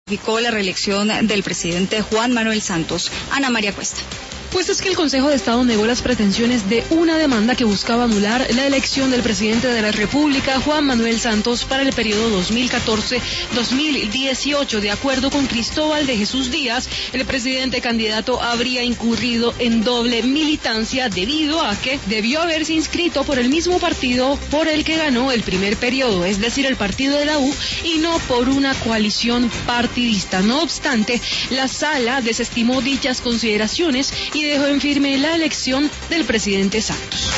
Justificó la reelección del presidente Juan Manuel Santos. Ana María Cuesta. Pues es que el Consejo de Estado negó las pretensiones de una demanda que buscaba anular la elección del presidente de la República, Juan Manuel Santos, para el periodo 2014-2018. De acuerdo con Cristóbal de Jesús Díaz, el presidente candidato habría incurrido en doble militancia debido a que debió haberse inscrito por el mismo partido por el que ganó el primer periodo, es decir, el partido de la U, y no por una coalición partidista. No obstante, la sala desestimó dichas consideraciones y dejó en firme la elección del presidente Santos.